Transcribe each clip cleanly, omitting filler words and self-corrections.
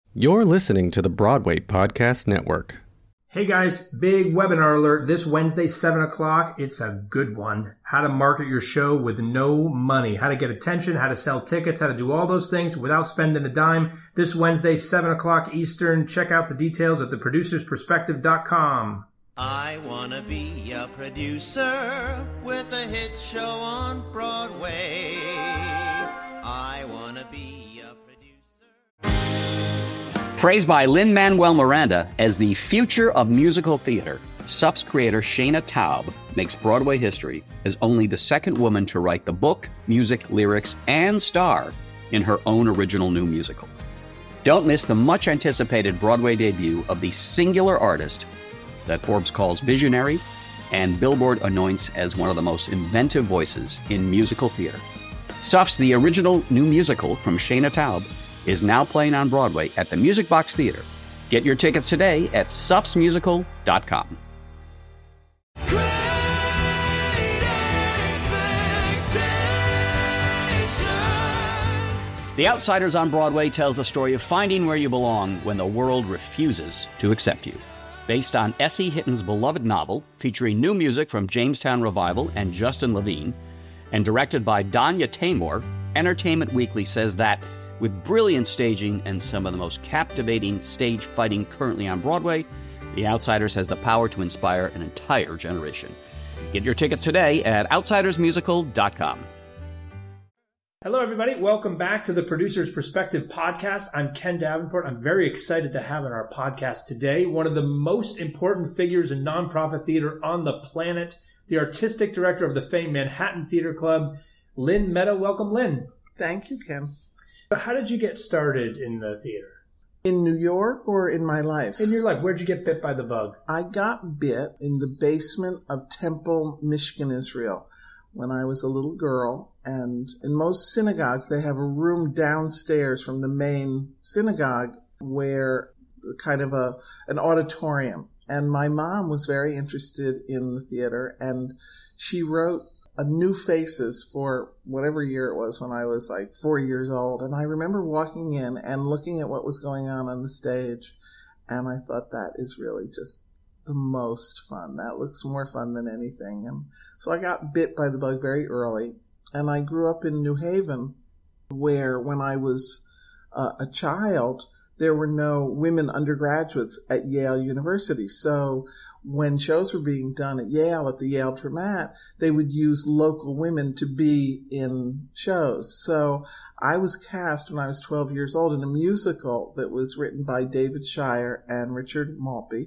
You're listening to the Broadway Podcast Network. Hey guys, big webinar alert this Wednesday, 7 o'clock. It's a good one. How to market your show with no money. How to get attention, how to sell tickets, how to do all those things without spending a dime. This Wednesday, 7 o'clock Eastern. Check out the details at theproducersperspective.com. I want to be a producer with a hit show on Broadway. I want to be a producer. Praised by Lin-Manuel Miranda as the future of musical theater, SUF's creator Shana Taub makes Broadway history as only the second woman to write the book, music, lyrics, and star in her own original new musical. Don't miss the much-anticipated Broadway debut of the singular artist that Forbes calls visionary and Billboard anoints as one of the most inventive voices in musical theater. SUF's The Original New Musical from Shana Taub is now playing on Broadway at the Music Box Theater. Get your tickets today at sufsmusical.com. The Outsiders on Broadway tells the story of finding where you belong when the world refuses to accept you. Based on S.E. Hitton's beloved novel, featuring new music from Jamestown Revival and Justin Levine, and directed by Danya Taymor, Entertainment Weekly says that with brilliant staging and some of the most captivating stage fighting currently on Broadway, The Outsiders has the power to inspire an entire generation. Get your tickets today at outsidersmusical.com. Hello, everybody. Welcome back to the Producer's Perspective podcast. I'm Ken Davenport. I'm very excited to have on our podcast today one of the most important figures in nonprofit theater on the planet, the artistic director of the famed Manhattan Theater Club, Lynn Meadow. Welcome, Lynn. Thank you, Ken. How did you get started in the theater? In New York or in my life? In your life. Where'd you get bit by the bug? I got bit in the basement of Temple, Michigan, Israel, when I was a little girl. And in most synagogues, they have a room downstairs from the main synagogue where kind of an auditorium. And my mom was very interested in the theater, and she wrote New Faces for whatever year it was when I was like 4 years old. And I remember walking in and looking at what was going on the stage. And I thought, that is really just the most fun. That looks more fun than anything. And so I got bit by the bug very early. And I grew up in New Haven, where when I was a child, there were no women undergraduates at Yale University. So when shows were being done at Yale, at the Yale Dramat, they would use local women to be in shows. So I was cast when I was 12 years old in a musical that was written by David Shire and Richard Maltby.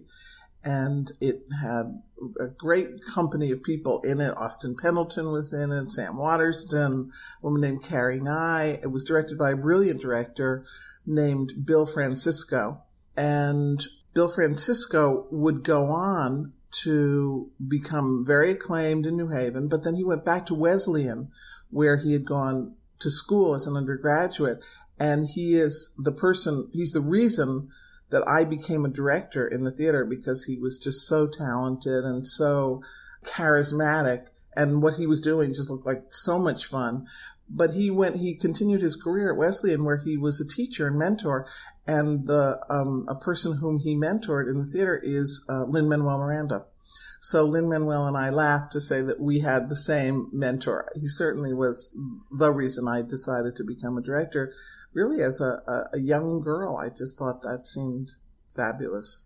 And it had a great company of people in it. Austin Pendleton was in it, Sam Waterston, a woman named Carrie Nye. It was directed by a brilliant director named Bill Francisco. And Bill Francisco would go on to become very acclaimed in New Haven, but then he went back to Wesleyan, where he had gone to school as an undergraduate. And he's the reason that I became a director in the theater, because he was just so talented and so charismatic, and what he was doing just looked like so much fun. But he continued his career at Wesleyan, where he was a teacher and mentor, and a person whom he mentored in the theater is Lin-Manuel Miranda. So Lin-Manuel and I laughed to say that we had the same mentor. He certainly was the reason I decided to become a director. Really, as a young girl, I just thought that seemed fabulous.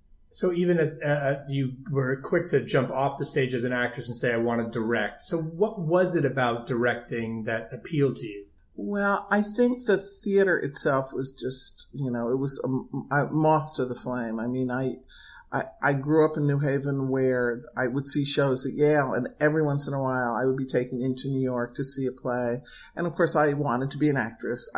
So even you were quick to jump off the stage as an actress and say, I want to direct. So what was it about directing that appealed to you? Well, I think the theater itself was just, it was a moth to the flame. I mean, I grew up in New Haven, where I would see shows at Yale, and every once in a while I would be taken into New York to see a play. And of course I wanted to be an actress.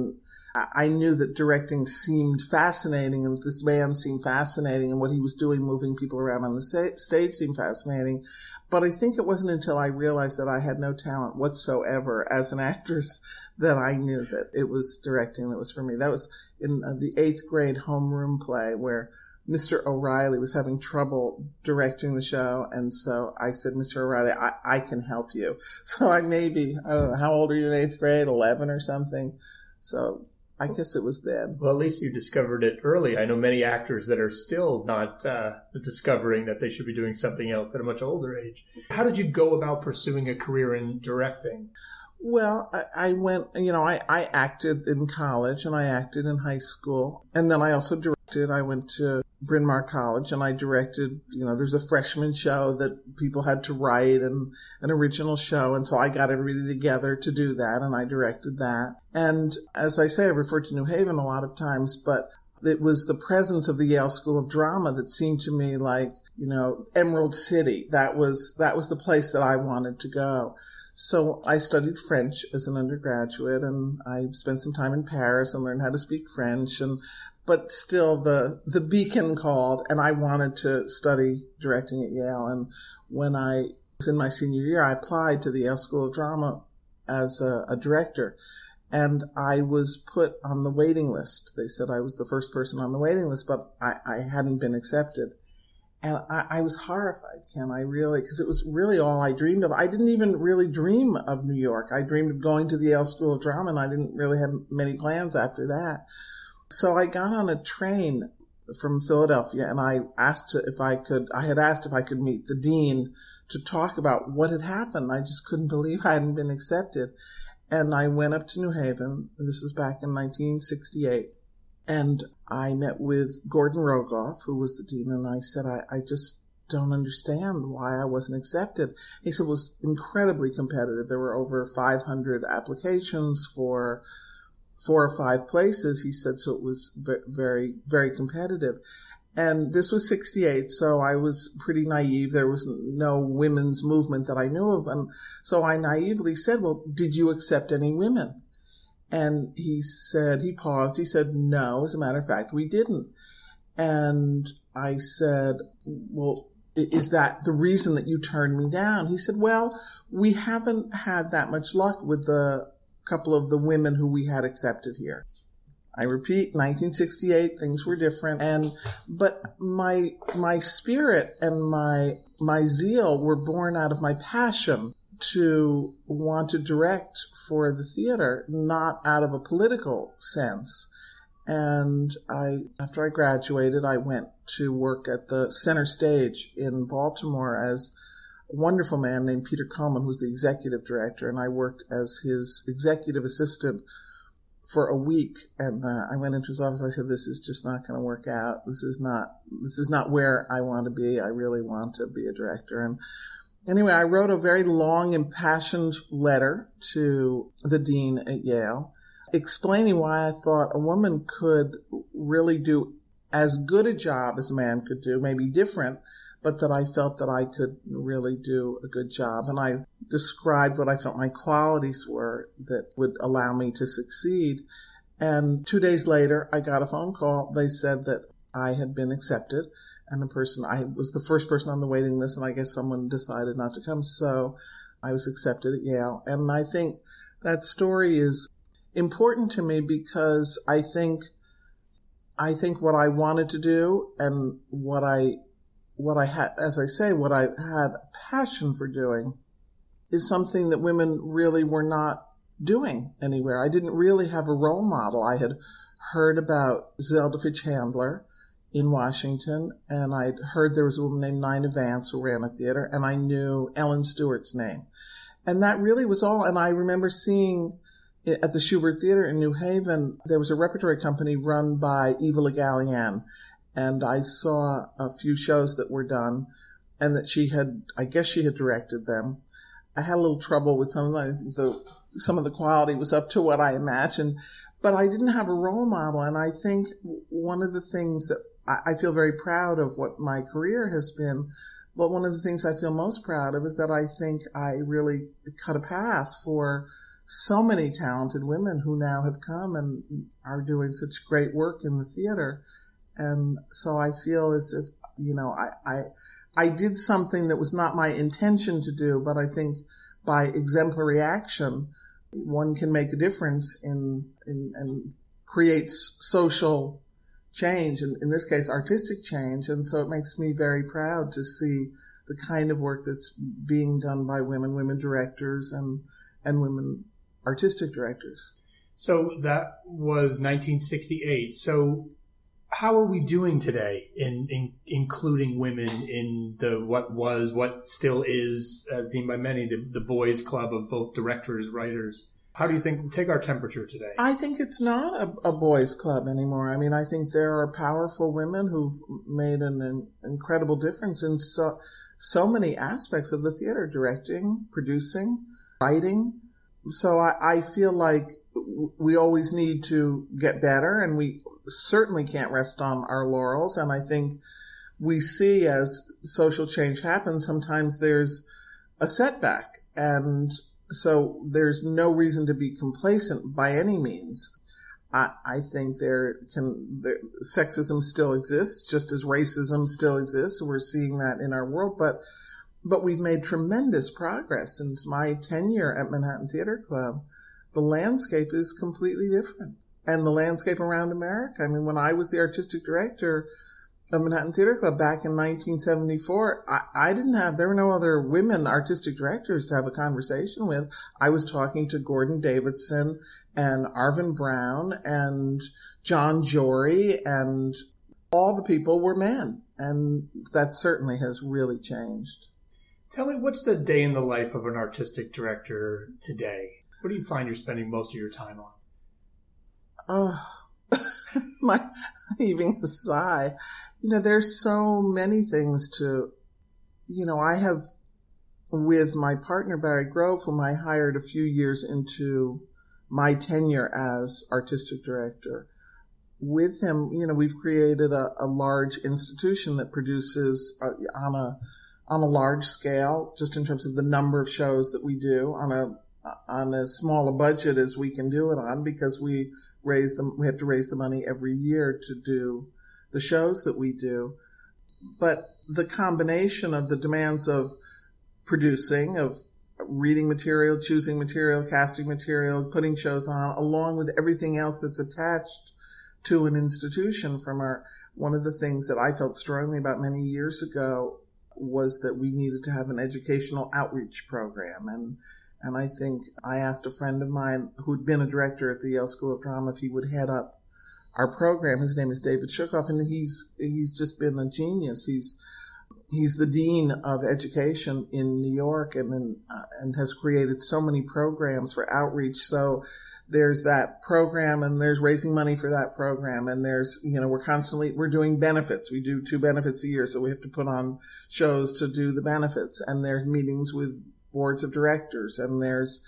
I knew that directing seemed fascinating, and this man seemed fascinating, and what he was doing, moving people around on the stage, seemed fascinating. But I think it wasn't until I realized that I had no talent whatsoever as an actress that I knew that it was directing that was for me. That was in the 8th grade homeroom play, where Mr. O'Reilly was having trouble directing the show, and so I said, Mr. O'Reilly, I can help you. So I don't know, how old are you in 8th grade? 11 or something? So I guess it was then. Well, at least you discovered it early. I know many actors that are still not discovering that they should be doing something else at a much older age. How did you go about pursuing a career in directing? Well, I went, I acted in college and I acted in high school. And then I also directed. I went to Bryn Mawr College and I directed, there's a freshman show that people had to write and an original show. And so I got everybody together to do that and I directed that. And as I say, I refer to New Haven a lot of times, but it was the presence of the Yale School of Drama that seemed to me like, Emerald City. That was the place that I wanted to go. So I studied French as an undergraduate, and I spent some time in Paris and learned how to speak French. But still, the beacon called, and I wanted to study directing at Yale. And when I was in my senior year, I applied to the Yale School of Drama as a director, and I was put on the waiting list. They said I was the first person on the waiting list, but I hadn't been accepted. And I was horrified, Ken, because it was really all I dreamed of. I didn't even really dream of New York. I dreamed of going to the Yale School of Drama, and I didn't really have many plans after that. So I got on a train from Philadelphia, and I asked if I could meet the dean to talk about what had happened. I just couldn't believe I hadn't been accepted. And I went up to New Haven. This was back in 1968. And I met with Gordon Rogoff, who was the dean, and I said, I just don't understand why I wasn't accepted. He said it was incredibly competitive. There were over 500 applications for 4 or 5 places, he said, so it was very, very competitive. And this was 68, so I was pretty naive. There was no women's movement that I knew of. And so I naively said, well, did you accept any women? And he paused, he said, no, as a matter of fact, we didn't. And I said, well, is that the reason that you turned me down? He said, well, we haven't had that much luck with the couple of the women who we had accepted here. I repeat, 1968, things were different. But my spirit and my zeal were born out of my passion to want to direct for the theater, not out of a political sense. And after I graduated, I went to work at the Center Stage in Baltimore as a wonderful man named Peter Coleman, who's the executive director, and I worked as his executive assistant for a week. And I went into his office. I said, "This is just not going to work out. This is not where I want to be. I really want to be a director." And anyway, I wrote a very long, impassioned letter to the dean at Yale, explaining why I thought a woman could really do as good a job as a man could do, maybe different, but that I felt that I could really do a good job. And I described what I felt my qualities were that would allow me to succeed. And 2 days later, I got a phone call. They said that I had been accepted, and I was the first person on the waiting list, and I guess someone decided not to come. So I was accepted at Yale. And I think that story is important to me because I think what I wanted to do and what I had, as I say, what I had a passion for doing is something that women really were not doing anywhere. I didn't really have a role model. I had heard about Zelda Fichandler in Washington, and I'd heard there was a woman named Nina Vance who ran a theater, and I knew Ellen Stewart's name. And that really was all. And I remember seeing at the Shubert Theater in New Haven, there was a repertory company run by Eva Le Gallienne. And I saw a few shows that were done and that I guess she had directed them. I had a little trouble with some of the quality was up to what I imagined, but I didn't have a role model. And I think one of the things that I feel very proud of what my career has been, but one of the things I feel most proud of is that I think I really cut a path for so many talented women who now have come and are doing such great work in the theater. And so I feel as if, I did something that was not my intention to do, but I think by exemplary action, one can make a difference and create social change, and in this case, artistic change. And so it makes me very proud to see the kind of work that's being done by women directors and women artistic directors. So that was 1968. So how are we doing today in including women in what still is, as deemed by many, the boys' club of both directors, writers? How do you think, take our temperature today? I think it's not a boys' club anymore. I mean, I think there are powerful women who've made an incredible difference in so many aspects of the theater: directing, producing, writing. So I feel like we always need to get better, and we certainly can't rest on our laurels. And I think we see, as social change happens, sometimes there's a setback. And so there's no reason to be complacent by any means. I think sexism still exists, just as racism still exists. We're seeing that in our world, but we've made tremendous progress since my tenure at Manhattan Theater Club. The landscape is completely different. And the landscape around America. I mean, when I was the artistic director of Manhattan Theater Club back in 1974, there were no other women artistic directors to have a conversation with. I was talking to Gordon Davidson and Arvin Brown and John Jory, and all the people were men. And that certainly has really changed. Tell me, what's the day in the life of an artistic director today? What do you find you're spending most of your time on? My heaving a sigh. There's so many things I have, with my partner Barry Grove, whom I hired a few years into my tenure as artistic director. With him, we've created a large institution that produces on a large scale, just in terms of the number of shows that we do, on as small a budget as we can do it on, because we have to raise the money every year to do the shows that we do. But the combination of the demands of producing, of reading material, choosing material, casting material, putting shows on, along with everything else that's attached to an institution one of the things that I felt strongly about many years ago was that we needed to have an educational outreach program. And I think I asked a friend of mine who'd been a director at the Yale School of Drama if he would head up our program. His name is David Shukoff, and he's just been a genius. He's the dean of education in New York, and has created so many programs for outreach. So there's that program, and there's raising money for that program, and there's, we're doing benefits. We do 2 benefits a year, so we have to put on shows to do the benefits, and there's meetings with boards of directors, and there's,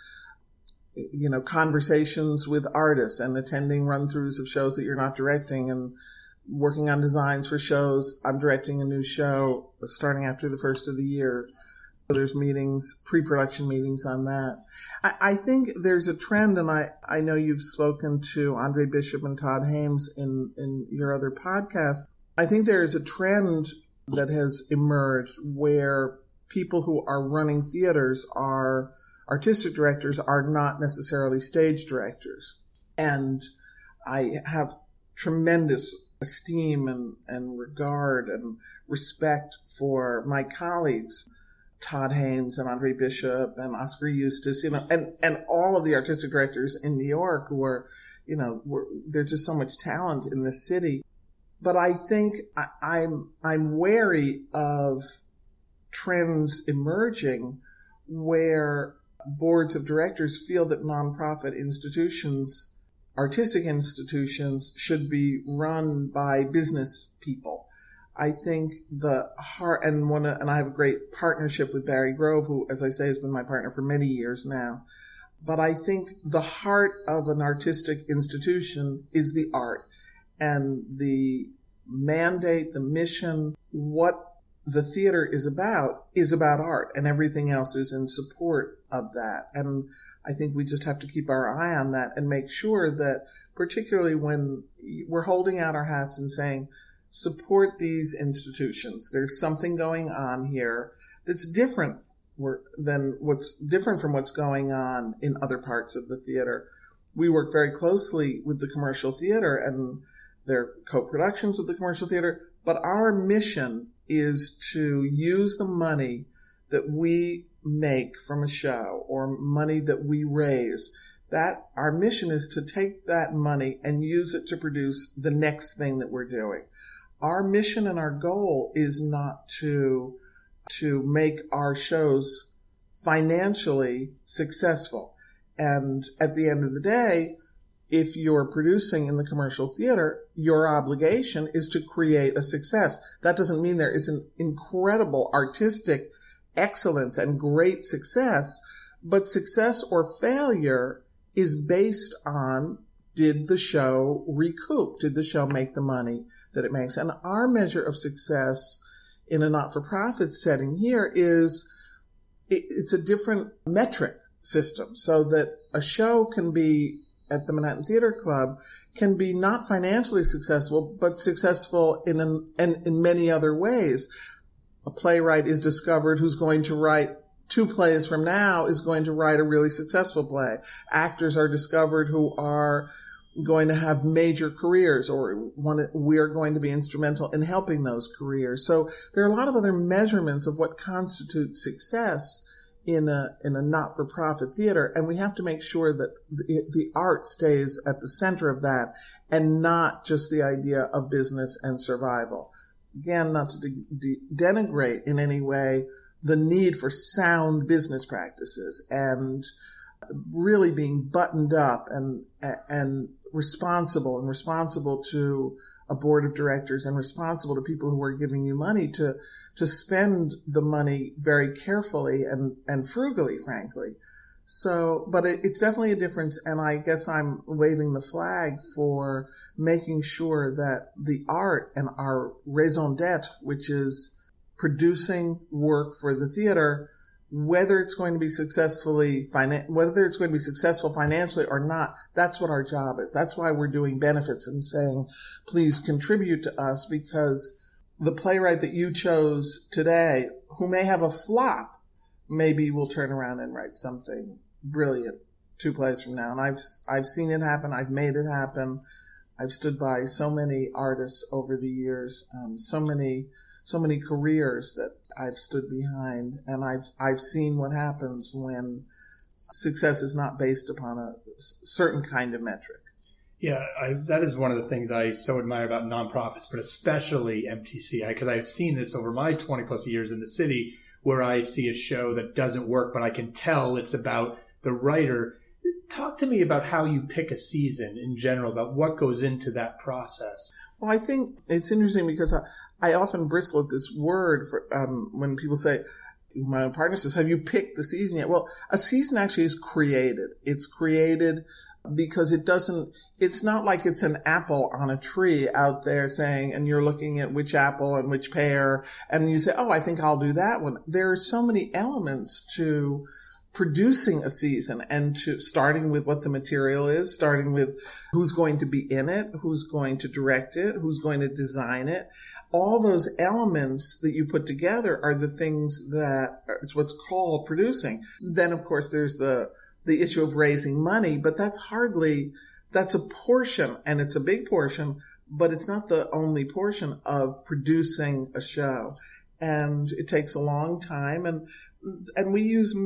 conversations with artists, and attending run-throughs of shows that you're not directing, and working on designs for shows. I'm directing a new show starting after the first of the year. So there's meetings, pre-production meetings on that. I think there's a trend, and I know you've spoken to Andre Bishop and Todd Hames in your other podcast. I think there is a trend that has emerged where people who are running theaters artistic directors are not necessarily stage directors. And I have tremendous esteem and regard and respect for my colleagues, Todd Hames and Andre Bishop and Oscar Eustis, and all of the artistic directors in New York who are, there's just so much talent in this city. But I think I'm wary of trends emerging where boards of directors feel that nonprofit institutions, artistic institutions, should be run by business people. I think and I have a great partnership with Barry Grove, who, as I say, has been my partner for many years now. But I think the heart of an artistic institution is the art, and the mandate, the mission, what the theater is about art, and everything else is in support of that. And I think we just have to keep our eye on that and make sure that, particularly when we're holding out our hats and saying, support these institutions, there's something going on here that's different from what's going on in other parts of the theater. We work very closely with the commercial theater, and their co-productions with the commercial theater, but our mission is to use the money that we make from a show, or money that we raise, that our mission is to take that money and use it to produce the next thing that we're doing. Our mission and our goal is not to make our shows financially successful. And at the end of the day, if you're producing in the commercial theater, your obligation is to create a success. That doesn't mean there isn't incredible artistic excellence and great success, but success or failure is based on, did the show recoup? Did the show make the money that it makes? And our measure of success in a not-for-profit setting here is, it's a different metric system, so that a show can be at the Manhattan Theater Club can be not financially successful, but successful in many other ways. A playwright is discovered who's going to write 2 plays from now is going to write a really successful play. Actors are discovered who are going to have major careers, or we're going to be instrumental in helping those careers. So there are a lot of other measurements of what constitutes success in a not-for-profit theater, and we have to make sure that the art stays at the center of that, and not just the idea of business and survival. Again, not to denigrate in any way the need for sound business practices and really being buttoned up and responsible to a board of directors and responsible to people who are giving you money to spend the money very carefully and frugally, frankly. So, but it's definitely a difference, and I guess I'm waving the flag for making sure that the art and our raison d'etre, which is producing work for the theater, whether it's going to be successful financially or not, that's what our job is. That's why we're doing benefits and saying, please contribute to us, because the playwright that you chose today, who may have a flop, maybe will turn around and write something brilliant 2 plays from now. And I've seen it happen. I've made it happen. I've stood by so many artists over the years, so many careers that I've stood behind, and I've seen what happens when success is not based upon a certain kind of metric. Yeah, that is one of the things I so admire about nonprofits, but especially MTCI, because I've seen this over my 20 plus years in the city, where I see a show that doesn't work, but I can tell it's about the writer. Talk to me about how you pick a season in general, about what goes into that process. Well, I think it's interesting because I often bristle at this word for, when people say, my own partner says, have you picked the season yet? Well, a season actually is created. It's created because it's not like it's an apple on a tree out there saying, and you're looking at which apple and which pear, and you say, oh, I think I'll do that one. There are so many elements to producing a season, and to starting with what the material is, starting with who's going to be in it, who's going to direct it, who's going to design it. All those elements that you put together are the things that is what's called producing. Then, of course, there's the issue of raising money, but that's a portion, and it's a big portion, but it's not the only portion of producing a show. And it takes a long time, and I use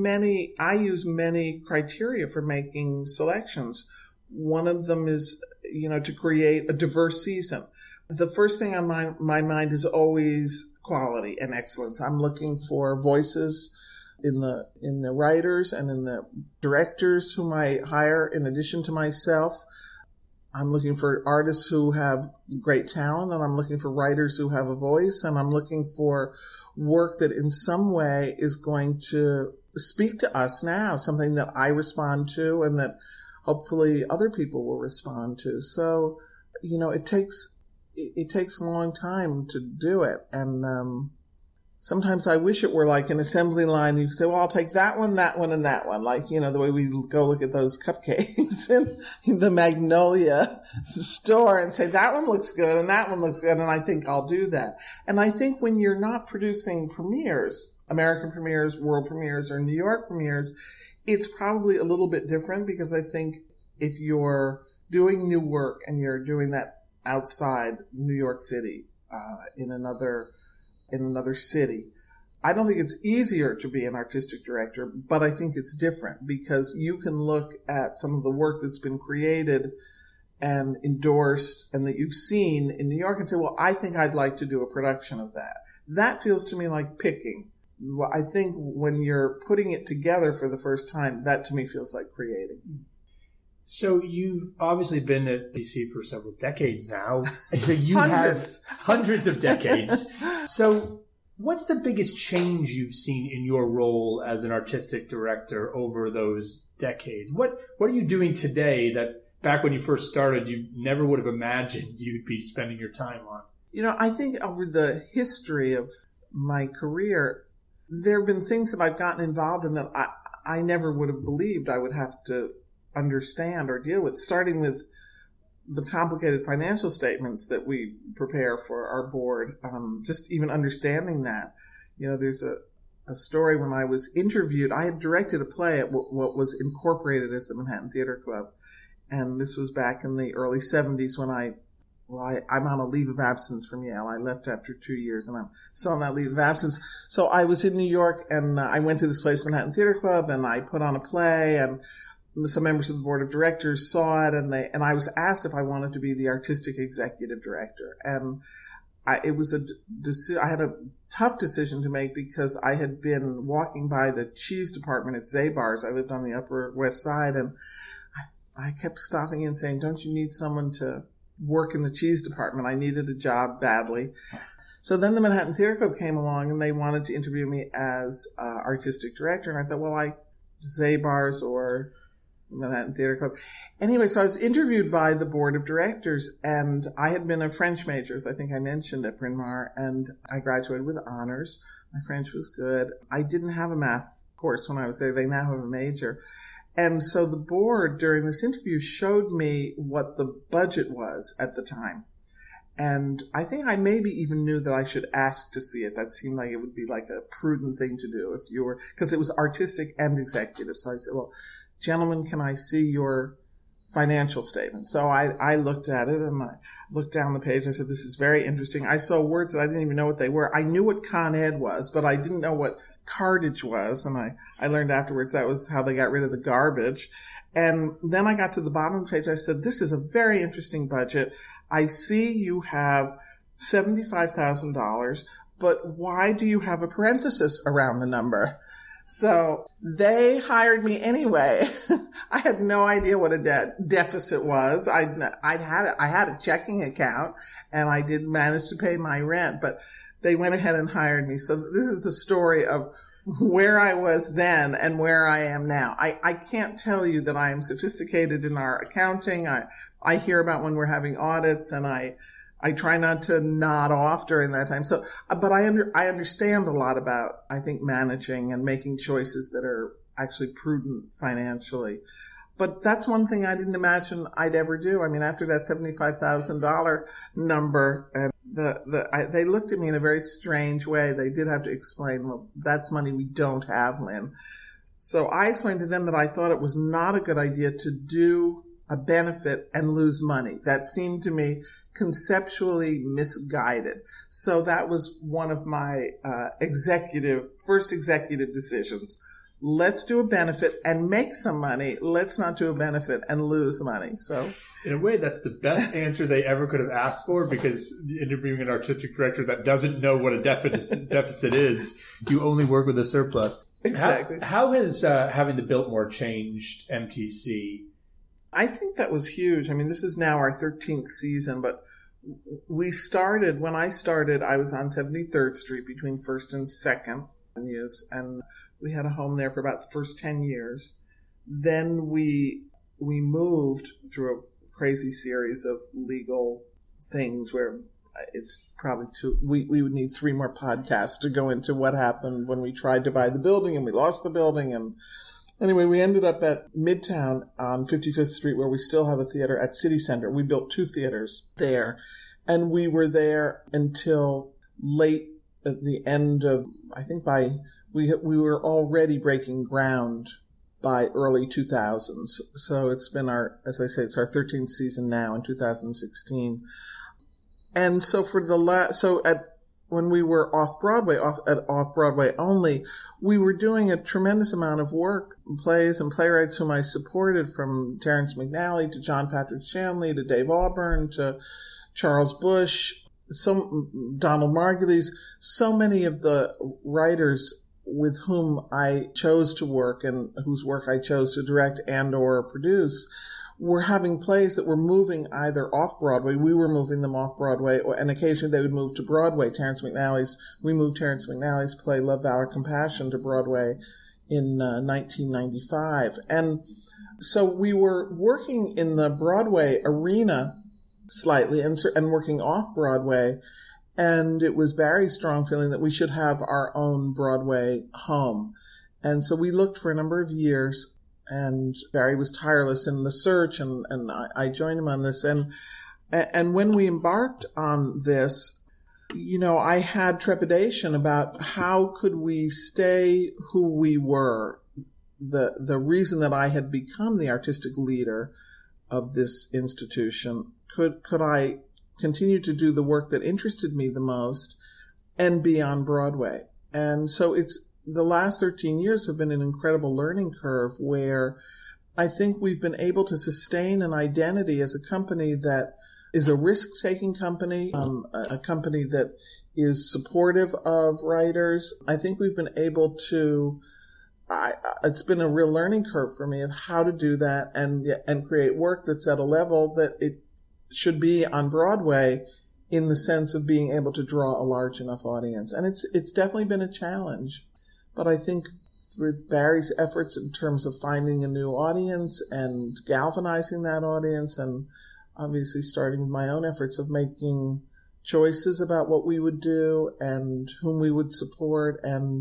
many criteria for making selections. One of them is, to create a diverse season. The first thing on my mind is always quality and excellence. I'm looking for voices in the writers and in the directors whom I hire in addition to myself. I'm looking for artists who have great talent, and I'm looking for writers who have a voice, and I'm looking for work that in some way is going to speak to us now, something that I respond to and that hopefully other people will respond to. So, it takes a long time to do it. And sometimes I wish it were like an assembly line. You say, well, I'll take that one, and that one. Like, the way we go look at those cupcakes in the Magnolia store and say, that one looks good and that one looks good, and I think I'll do that. And I think when you're not producing premieres, American premieres, world premieres, or New York premieres, it's probably a little bit different, because I think if you're doing new work and you're doing that outside New York City, in another city, I don't think it's easier to be an artistic director, but I think it's different because you can look at some of the work that's been created and endorsed and that you've seen in New York and say, well, I think I'd like to do a production of that. That feels to me like picking. I think when you're putting it together for the first time, that to me feels like creating. So you've obviously been at DC for several decades now. So you Hundreds. have hundreds of decades. So what's the biggest change you've seen in your role as an artistic director over those decades? What are you doing today that back when you first started, you never would have imagined you'd be spending your time on? I think over the history of my career, there have been things that I've gotten involved in that I never would have believed I would have to understand or deal with, starting with the complicated financial statements that we prepare for our board. Just even understanding that, there's a story when I was interviewed. I had directed a play at what was incorporated as the Manhattan Theater Club. And this was back in the early 70s when I'm on a leave of absence from Yale. I left after 2 years and I'm still on that leave of absence. So I was in New York and I went to this place, Manhattan Theater Club, and I put on a play, and some members of the board of directors saw it, and I was asked if I wanted to be the artistic executive director. And I had a tough decision to make because I had been walking by the cheese department at Zabar's. I lived on the Upper West Side, and I kept stopping in saying, don't you need someone to work in the cheese department? I needed a job badly. So then the Manhattan Theater Club came along and they wanted to interview me as artistic director. And I thought, well, Zabar's or Manhattan Theater Club. Anyway, so I was interviewed by the board of directors, and I had been a French major, as I think I mentioned, at Bryn Mawr, and I graduated with honors. My French was good. I didn't have a math course when I was there. They now have a major. And so the board during this interview showed me what the budget was at the time. And I think I maybe even knew that I should ask to see it. That seemed like it would be like a prudent thing to do because it was artistic and executive. So I said, well, gentlemen, can I see your financial statement? So I looked at it and I looked down the page. I said, this is very interesting. I saw words that I didn't even know what they were. I knew what Con Ed was, but I didn't know what cartage was. And I learned afterwards that was how they got rid of the garbage. And then I got to the bottom of the page. I said, this is a very interesting budget. I see you have $75,000, but why do you have a parenthesis around the number? So they hired me anyway. I had no idea what a deficit was. I had a checking account and I did manage to pay my rent, but they went ahead and hired me. So this is the story of where I was then and where I am now. I can't tell you that I am sophisticated in our accounting. I hear about when we're having audits, and I try not to nod off during that time. So, but I understand a lot about, I think, managing and making choices that are actually prudent financially. But that's one thing I didn't imagine I'd ever do. I mean, after that $75,000 number, and they looked at me in a very strange way. They did have to explain, well, that's money we don't have, Lynn. So I explained to them that I thought it was not a good idea to do a benefit and lose money. That seemed to me conceptually misguided. So that was one of my first executive decisions. Let's do a benefit and make some money. Let's not do a benefit and lose money. So in a way, that's the best answer they ever could have asked for, because interviewing an artistic director that doesn't know what a deficit is, you only work with a surplus. Exactly. How has having the Biltmore changed MTC? I think that was huge. I mean, this is now our 13th season, but when I started, I was on 73rd Street between 1st and 2nd Avenues, and we had a home there for about the first 10 years. Then we moved through a crazy series of legal things where it's probably we would need 3 more podcasts to go into what happened when we tried to buy the building and we lost the building. And anyway, we ended up at Midtown on 55th Street, where we still have a theater at City Center. We built 2 theaters there, and we were there until late at the end of, I think we were already breaking ground by early 2000s. So it's been as I say, it's our 13th season now in 2016. And so so at when we were off-Broadway, off-Broadway only, we were doing a tremendous amount of work, plays and playwrights whom I supported, from Terrence McNally to John Patrick Shanley to Dave Auburn to Charles Bush, Donald Margulies, so many of the writers with whom I chose to work and whose work I chose to direct and or produce were having plays that were moving either off Broadway. We were moving them off Broadway, and occasionally they would move to Broadway. We moved Terrence McNally's play Love, Valor, Compassion to Broadway in 1995. And so we were working in the Broadway arena slightly and working off Broadway. And it was Barry's strong feeling that we should have our own Broadway home. And so we looked for a number of years, and Barry was tireless in the search, and I joined him on this. And when we embarked on this, I had trepidation about how could we stay who we were. The reason that I had become the artistic leader of this institution, could I continue to do the work that interested me the most and be on Broadway? And so the last 13 years have been an incredible learning curve where I think we've been able to sustain an identity as a company that is a risk-taking company, a company that is supportive of writers. I think we've been able to, it's been a real learning curve for me of how to do that and create work that's at a level that it should be on Broadway, in the sense of being able to draw a large enough audience. And it's definitely been a challenge. But I think through Barry's efforts in terms of finding a new audience and galvanizing that audience, and obviously starting with my own efforts of making choices about what we would do and whom we would support, and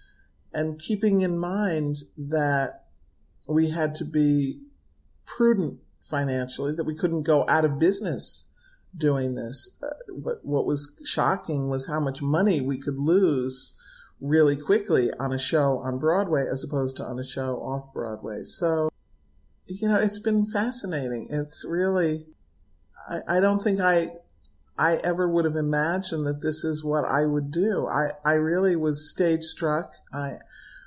keeping in mind that we had to be prudent financially, that we couldn't go out of business doing this. But what was shocking was how much money we could lose really quickly on a show on Broadway as opposed to on a show off Broadway. So, it's been fascinating. It's really, I don't think I ever would have imagined that this is what I would do. I really was stage struck. I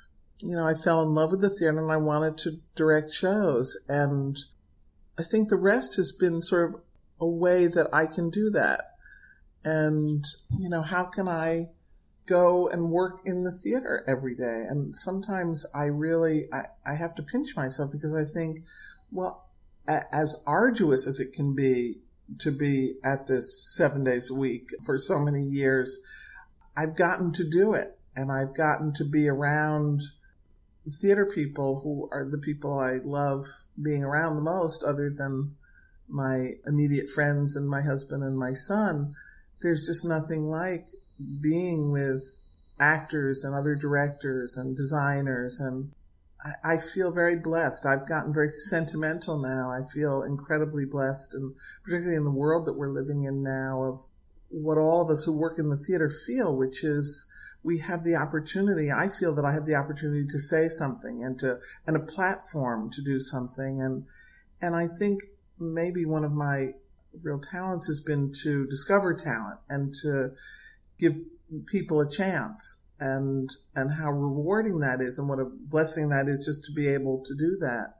fell in love with the theater and I wanted to direct shows. And I think the rest has been sort of a way that I can do that. And, how can I go and work in the theater every day? And sometimes I have to pinch myself, because I think, well, as arduous as it can be to be at this 7 days a week for so many years, I've gotten to do it. And I've gotten to be around theater people who are the people I love being around the most, other than my immediate friends and my husband and my son. There's just nothing like being with actors and other directors and designers. And I feel very blessed. I've gotten very sentimental now. I feel incredibly blessed, and particularly in the world that we're living in now, of what all of us who work in the theater feel, which is we have the opportunity. I feel that I have the opportunity to say something and a platform to do something. And I think maybe one of my real talents has been to discover talent and to give people a chance, and how rewarding that is, and what a blessing that is just to be able to do that.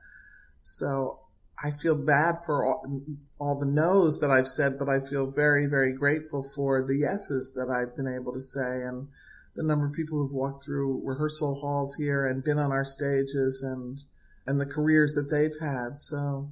So I feel bad for all the no's that I've said, but I feel very, very grateful for the yeses that I've been able to say, and the number of people who've walked through rehearsal halls here and been on our stages, and the careers that they've had. So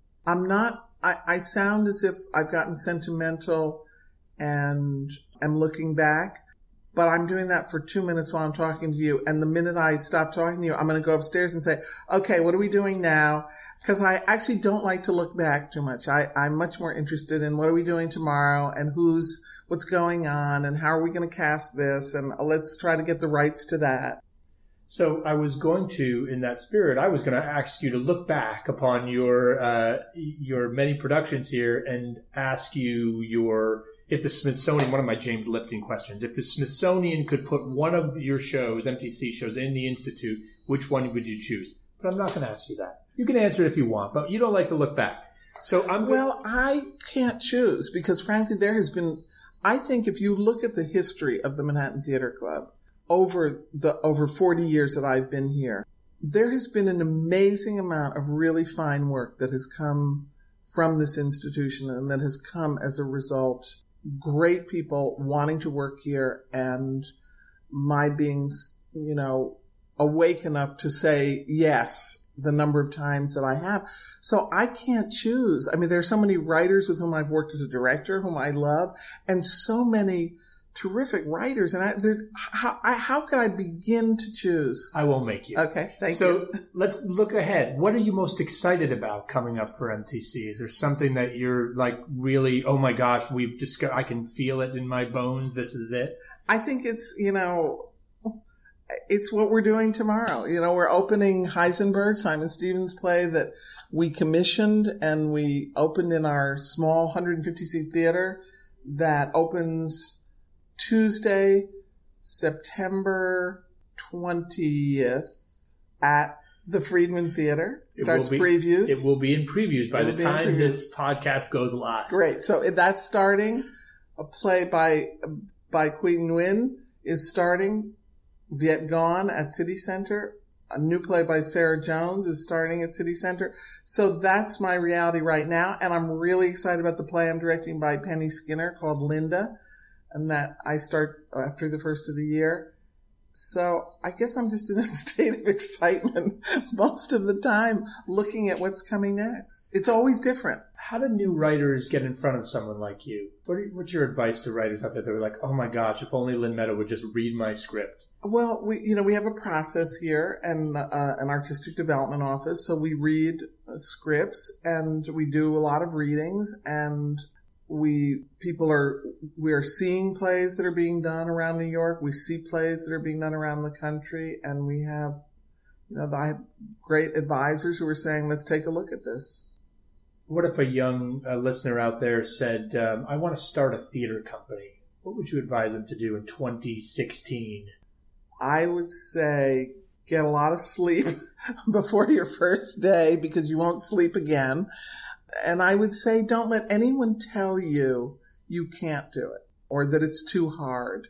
I sound as if I've gotten sentimental and am looking back, but I'm doing that for 2 minutes while I'm talking to you. And the minute I stop talking to you, I'm going to go upstairs and say, okay, what are we doing now? Because I actually don't like to look back too much. I'm much more interested in what are we doing tomorrow, and what's going on, and how are we going to cast this, and let's try to get the rights to that. So I was going to, in that spirit, I was going to ask you to look back upon your many productions here and ask you if the Smithsonian, one of my James Lipton questions, if the Smithsonian could put one of your shows, MTC shows, in the Institute, which one would you choose? But I'm not going to ask you that. You can answer it if you want, but you don't like to look back. So I can't choose, because frankly, I think if you look at the history of the Manhattan Theater Club over 40 years that I've been here, there has been an amazing amount of really fine work that has come from this institution and that has come as a result, great people wanting to work here and my being, awake enough to say yes the number of times that I have. So I can't choose. I mean, there are so many writers with whom I've worked as a director, whom I love, and so many terrific writers. And how can I begin to choose? I won't make you. Okay, thank you. So let's look ahead. What are you most excited about coming up for MTC? Is there something that you're like really, oh my gosh, we've discovered, I can feel it in my bones, this is it? I think it's, it's what we're doing tomorrow. We're opening Heisenberg, Simon Stevens' play that we commissioned, and we opened in our small 150-seat theater that opens Tuesday, September 20th at the Friedman Theater. Starts previews. It will be in previews by the time this podcast goes live. Great. So that's starting. A play by Queen Nguyen is starting. Viet Gone at City Center. A new play by Sarah Jones is starting at City Center. So that's my reality right now. And I'm really excited about the play I'm directing by Penny Skinner called Linda. And that I start after the first of the year. So I guess I'm just in a state of excitement most of the time looking at what's coming next. It's always different. How do new writers get in front of someone like you? What's your advice to writers out there that are like, oh my gosh, if only Lynn Meadow would just read my script? Well, we have a process here and an artistic development office. So we read scripts and we do a lot of readings, and we are seeing plays that are being done around New York. We see plays that are being done around the country, and we have, I have great advisors who are saying, let's take a look at this. What if a young listener out there said, I want to start a theater company? What would you advise them to do in 2016? I would say get a lot of sleep before your first day, because you won't sleep again. And I would say don't let anyone tell you you can't do it, or that it's too hard,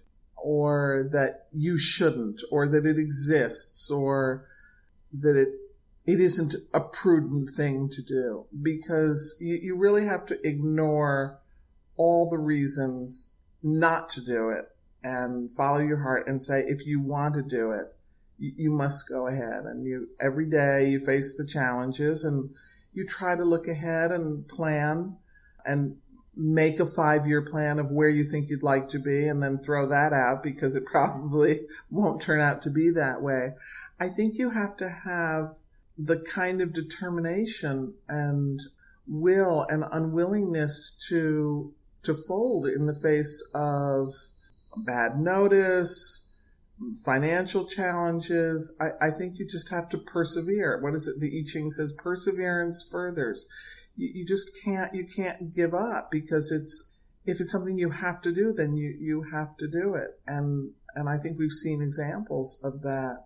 or that you shouldn't, or that it exists, or that it isn't a prudent thing to do, because you really have to ignore all the reasons not to do it and follow your heart and say, if you want to do it, you must go ahead. And every day you face the challenges and you try to look ahead and plan and make a 5-year plan of where you think you'd like to be, and then throw that out because it probably won't turn out to be that way. I think you have to have the kind of determination and will and unwillingness to fold in the face of bad notice, financial challenges. I think you just have to persevere. What is it? The I Ching says, perseverance furthers. You just can't give up, because if it's something you have to do, then you have to do it. And I think we've seen examples of that.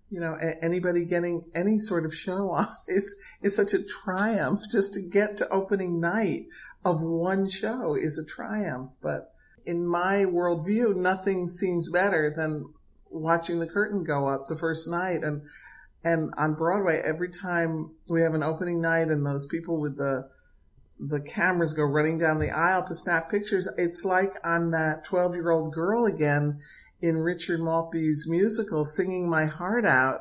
Anybody getting any sort of show on is such a triumph. Just to get to opening night of one show is a triumph. But in my worldview, nothing seems better than watching the curtain go up the first night. And on Broadway, every time we have an opening night and those people with the cameras go running down the aisle to snap pictures, it's like I'm that 12-year-old girl again in Richard Maltby's musical, singing my heart out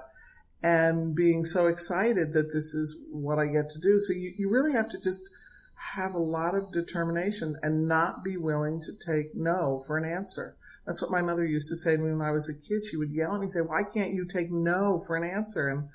and being so excited that this is what I get to do. So you really have to just have a lot of determination and not be willing to take no for an answer. That's what my mother used to say to me when I was a kid. She would yell at me and say, why can't you take no for an answer? And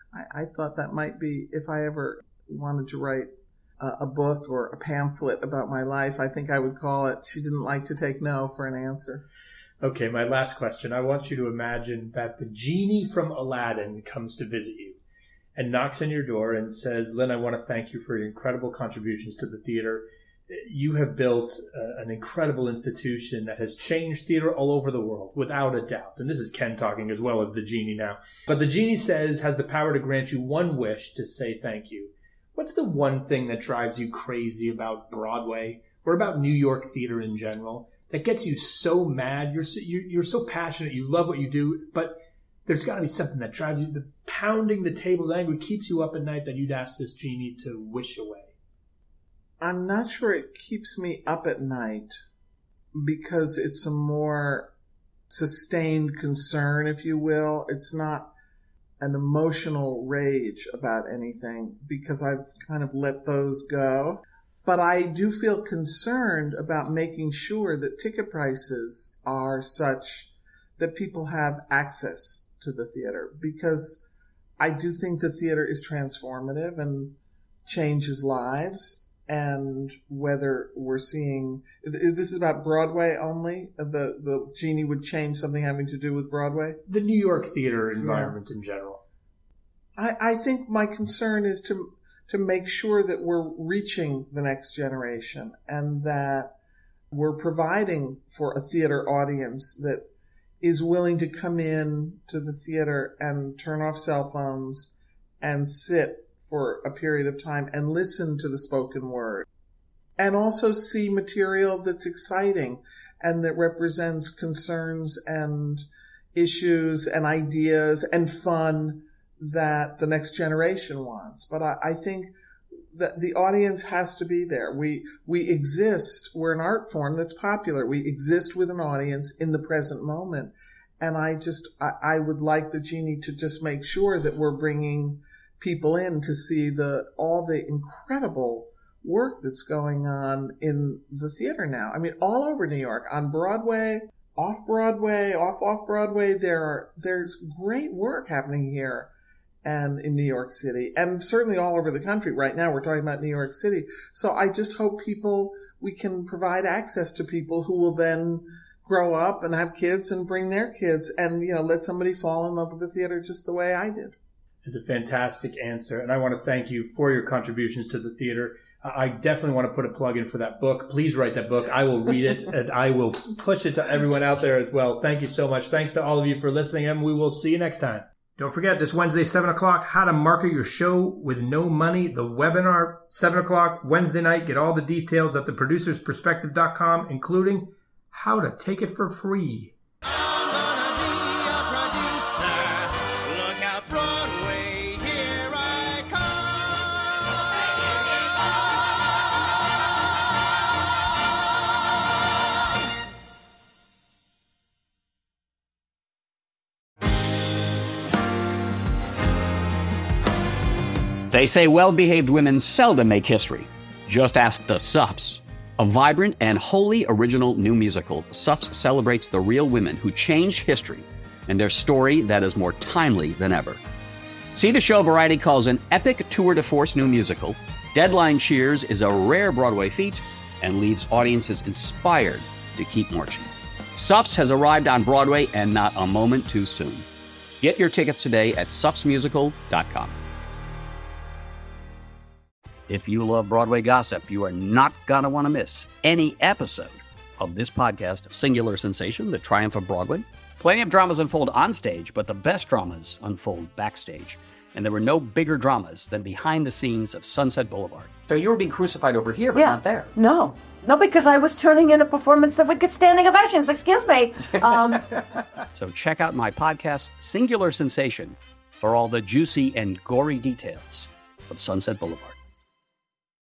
I thought that might be, if I ever wanted to write a book or a pamphlet about my life, I think I would call it, She Didn't Like to Take No for an Answer. Okay, my last question. I want you to imagine that the genie from Aladdin comes to visit you and knocks on your door and says, Lynn, I want to thank you for your incredible contributions to the theater. You have built an incredible institution that has changed theater all over the world, without a doubt. And this is Ken talking as well as the genie now. But the genie has the power to grant you one wish to say thank you. What's the one thing that drives you crazy about Broadway or about New York theater in general that gets you so mad. You're so passionate. You love what you do, but there's got to be something that drives you. The pounding the tables angry keeps you up at night that you'd ask this genie to wish away. I'm not sure it keeps me up at night because it's a more sustained concern, if you will. It's not an emotional rage about anything because I've kind of let those go. But I do feel concerned about making sure that ticket prices are such that people have access to the theater, because I do think the theater is transformative and changes lives. And whether we're seeing, this is about Broadway only, the genie would change something having to do with Broadway? The New York theater environment in general. I think my concern is to make sure that we're reaching the next generation and that we're providing for a theater audience that is willing to come in to the theater and turn off cell phones and sit for a period of time and listen to the spoken word and also see material that's exciting and that represents concerns and issues and ideas and fun that the next generation wants. But I think that the audience has to be there. We exist. We're an art form that's popular. We exist with an audience in the present moment. And I would like the genie to just make sure that we're bringing people in to see all the incredible work that's going on in the theater now. I mean, all over New York, on Broadway, off Broadway, off Broadway, there's great work happening here and in New York City, and certainly all over the country. Right now, we're talking about New York City. So I just hope we can provide access to people who will then grow up and have kids and bring their kids and, let somebody fall in love with the theater just the way I did. It's a fantastic answer, and I want to thank you for your contributions to the theater. I definitely want to put a plug in for that book. Please write that book. I will read it, and I will push it to everyone out there as well. Thank you so much. Thanks to all of you for listening, and we will see you next time. Don't forget, this Wednesday, 7 o'clock, How to Market Your Show with No Money, the webinar, 7 o'clock, Wednesday night. Get all the details at theproducersperspective.com, including how to take it for free. I'm gonna be a producer. Look out, Broadway, here I come. They say well-behaved women seldom make history. Just ask the Sups. A vibrant and wholly original new musical, Sups celebrates the real women who changed history and their story that is more timely than ever. See the show Variety calls an epic tour de force new musical. Deadline cheers is a rare Broadway feat and leaves audiences inspired to keep marching. Sups has arrived on Broadway and not a moment too soon. Get your tickets today at supsmusical.com. If you love Broadway gossip, you are not going to want to miss any episode of this podcast, Singular Sensation, The Triumph of Broadway. Plenty of dramas unfold on stage, but the best dramas unfold backstage. And there were no bigger dramas than behind the scenes of Sunset Boulevard. So you were being crucified over here, but not there. No, because I was turning in a performance that would get standing ovations. Excuse me. So check out my podcast, Singular Sensation, for all the juicy and gory details of Sunset Boulevard.